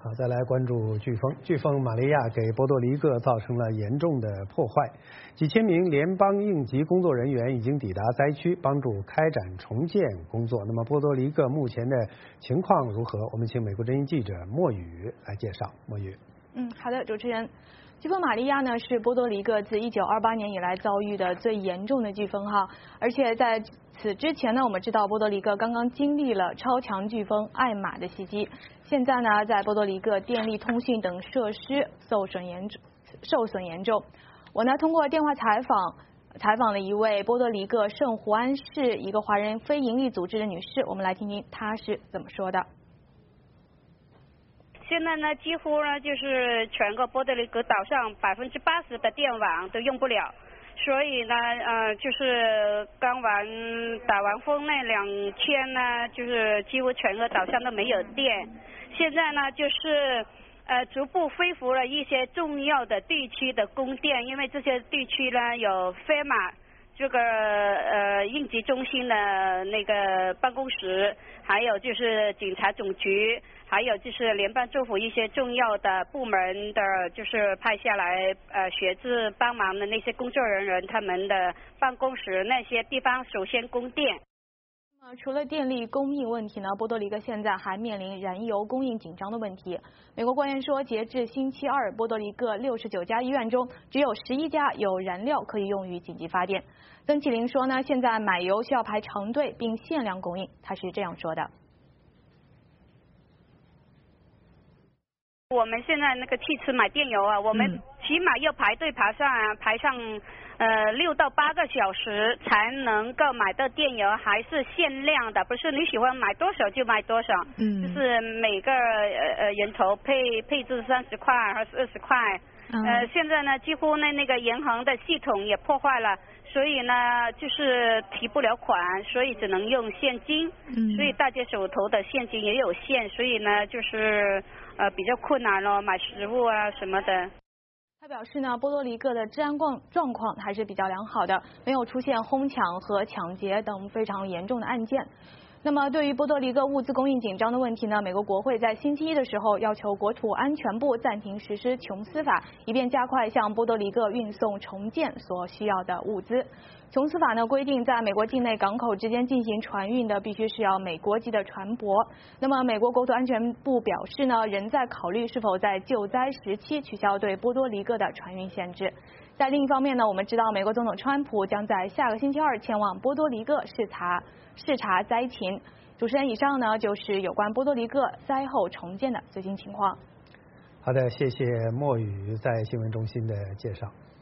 好，再来关注飓风。飓风玛利亚给波多黎各造成了严重的破坏，几千名联邦应急工作人员已经抵达灾区，帮助开展重建工作。那么波多黎各目前的情况如何？我们请美国之音记者莫宇来介绍。莫宇， 好的，主持人。飓风玛利亚呢是波多黎各自1928年以来遭遇的最严重的飓风哈，而且在此之前呢，我们知道波多黎各刚刚经历了超强飓风艾玛的袭击，现在呢在波多黎各电力、通讯等设施受损严重。我呢通过电话采访了一位波多黎各圣胡安市一个华人非营利组织的女士，我们来听听她是怎么说的。 现在呢，几乎呢就是全个波多黎各岛上80%的电网都用不了，所以呢，就是打完风那2天呢，就是几乎全个岛上都没有电。现在呢，就是逐步恢复了一些重要的地区的供电，因为这些地区呢有FEMA这个应急中心的那个办公室，还有就是警察总局。还有就是联邦政府一些重要的部门的，就是派下来学制帮忙的那些工作人员，他们的办公室那些地方首先供电。 那么除了电力供应问题呢，波多黎各现在还面临燃油供应紧张的问题。美国官员说，截至星期二，波多黎各69家医院中只有11家有燃料可以用于紧急发电。曾启林说呢，现在买油需要排长队，并限量供应。他是这样说的。 我们现在那个汽车买电油啊，我们起码要排队排上6到8个小时才能够买到电油，还是限量的，不是你喜欢买多少就买多少。就是每个人头配置30块还是20块。现在呢，几乎那个银行的系统也破坏了，所以呢就是提不了款，所以只能用现金。所以大家手头的现金也有限，所以呢就是比较困难了，买食物啊什么的。 他表示呢，波多黎各的治安状况还是比较良好的，没有出现哄抢和抢劫等非常严重的案件。那么对于波多黎各物资供应紧张的问题呢，美国国会在星期一的时候要求国土安全部暂停实施琼斯法，以便加快向波多黎各运送重建所需要的物资。琼斯法呢规定，在美国境内港口之间进行船运的必须是要美国籍的船舶。那么美国国土安全部表示呢，仍在考虑是否在救灾时期取消对波多黎各的船运限制。在另一方面呢，我们知道美国总统川普将在下个星期二前往波多黎各视察灾情。主持人，以上呢就是有关波多黎各灾后重建的最新情况。 好的，谢谢莫宇在新闻中心的介绍。